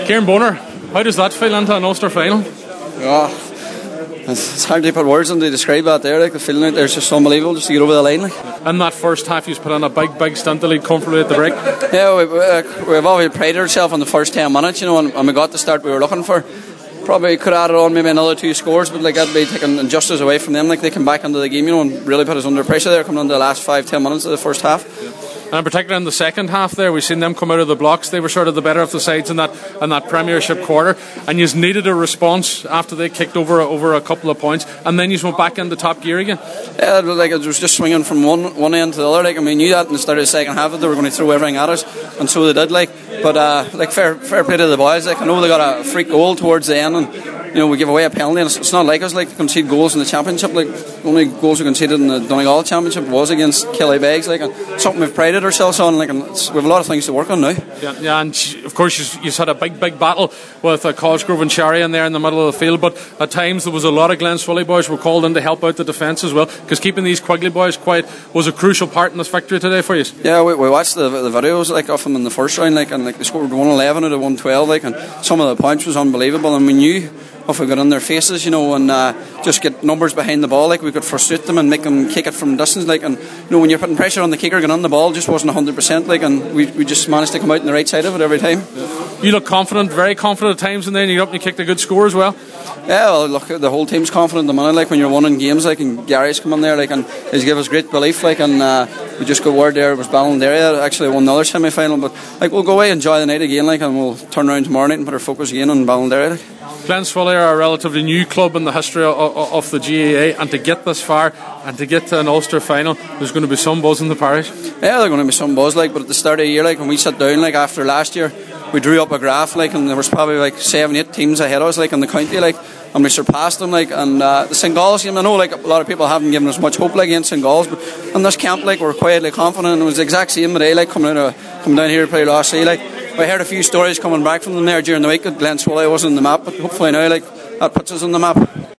Kieran Bonner, how does that feel into an Ulster final? Yeah, it's hard to put words in to describe that there. Like the feeling out there's just unbelievable just to get over the line. Like. In that first half, you've put on a big stint to lead comfortably at the break. Yeah, we've always prided ourselves on the first 10 minutes, you know, and we got the start we were looking for. Probably could have added on maybe another 2 scores, but like that'd be taking injustice away from them. Like they come back into the game, you know, and really put us under pressure there coming into the last 5-10 minutes of the first half. And in particular in the second half there, we've seen them come out of the blocks. They were sort of the better of the sides in that Premiership quarter, and you needed a response after they kicked over a couple of points, and then you went back into top gear again. Yeah, like it was just swinging from one end to the other. Like, and we knew that in the start of the second half that they were going to throw everything at us, and so they did. Like, but like fair play to the boys. Like, I know they got a freak goal towards the end, and you know we give away a penalty, and it's not like us like to concede goals in the Championship. Like the only goals we conceded in the Donegal Championship was against Killybegs. Like, and something we've prided ourselves on. Like, and we have a lot of things to work on now. Yeah, and of course you had a big battle with Cosgrove and Sherry in there in the middle of the field. But at times there was a lot of Glenswilly boys were called in to help out the defence as well, because keeping these Quigley boys quiet was a crucial part in this victory today for you. Yeah, we watched the videos like of them in the first round, like, and like they scored 111 out of 112, like, and some of the points was unbelievable, and we knew if we got in their faces, you know, and just get numbers behind the ball, like we could frustrate them and make them kick it from distance, like, and you know when you're putting pressure on the kicker, getting on the ball just wasn't 100%, like, and we just managed to come out on the right side of it every time. You look confident, very confident at times, and then you get up and you kicked a good score as well. Yeah, well, look, the whole team's confident at the minute, like when you're winning games, like, and Gary's come in there, like, and he's given us great belief, like, and we just got word there it was Ballinderry actually won another semi-final, but like we'll go away and enjoy the night again, like, and we'll turn around tomorrow night and put our focus again on Ballinderry. Like. Glenswilly are a relatively new club in the history of the GAA, and to get this far and to get to an Ulster final, there's going to be some buzz in the parish. Yeah, there's going to be some buzz, like, but at the start of the year, like when we sat down, like after last year, we drew up a graph, like, and there was probably like 7-8 teams ahead of us, like in the county, like, and we surpassed them, like, and the St. Galls game, I know like a lot of people haven't given us much hope like against St. Galls, but in this camp, like, we're quietly confident, and it was the exact same today, like coming down here to play last year, like. I heard a few stories coming back from them there during the week that Glenswilly wasn't on the map, but hopefully now, like, that puts us on the map.